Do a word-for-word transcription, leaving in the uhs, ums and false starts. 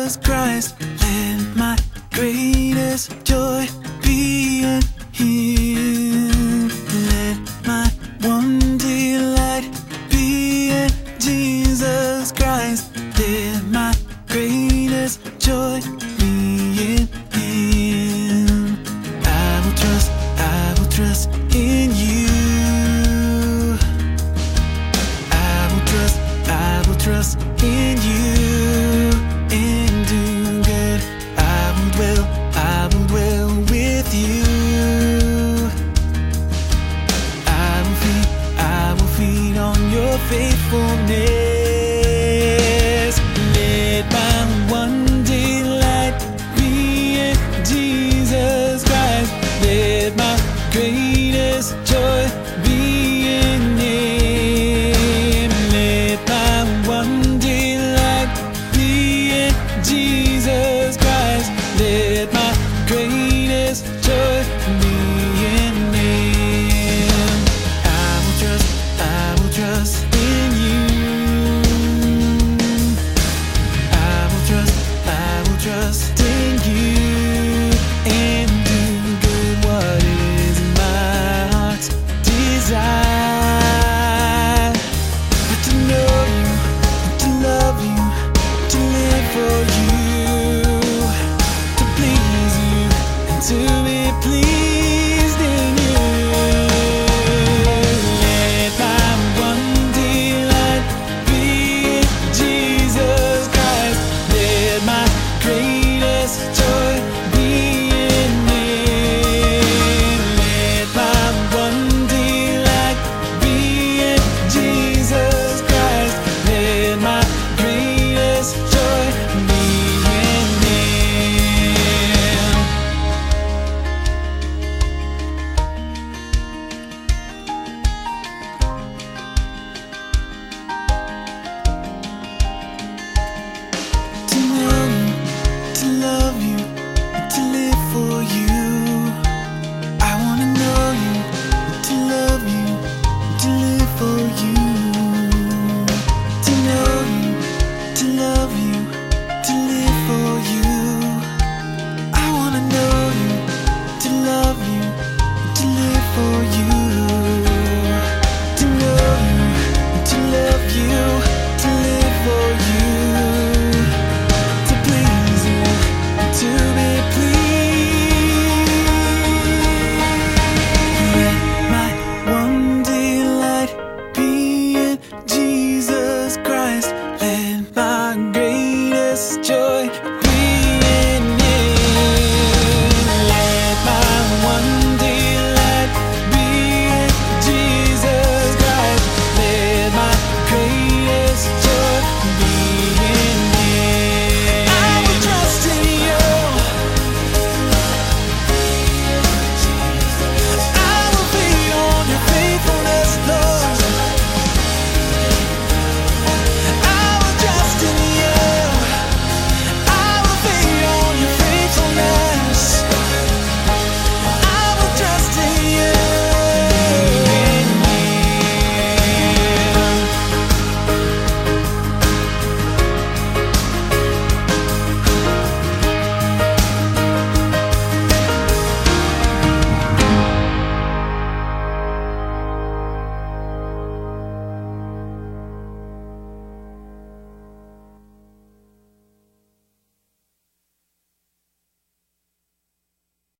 Jesus Christ. Let my greatest joy be in Him. Let my one delight be in Jesus Christ. Let my greatest joy be in Him. I will trust, I will trust in You. I will trust, I will trust in You. And do good, I will dwell, I will dwell with You. I will feed, I will feed on Your faithfulness. Let my one delight be in Jesus Christ. Let my greatest joy be in Him. Let my one delight be in Jesus Christ. Let my greatest joy be in Him. I will trust, I will trust in You. I will trust, I will trust in You. And do good what is my heart's desire. But to know You, to love You, to live for You, to please You, and to be pleased in You. Let my one delight be in Jesus Christ. Let my greatest joy be in Him. Let my one delight be in Jesus Christ. Let my greatest joy be in Him. To know You, to love You, and to live for You. I wanna know You, and to love You, and to live for You. To know You, to love You, to live for You. I wanna know You, to love You, and to live for You. To know You, and to love You, to live for You. To please You, and to be pleased. Let my one delight be in Jesus Christ. Let my greatest joy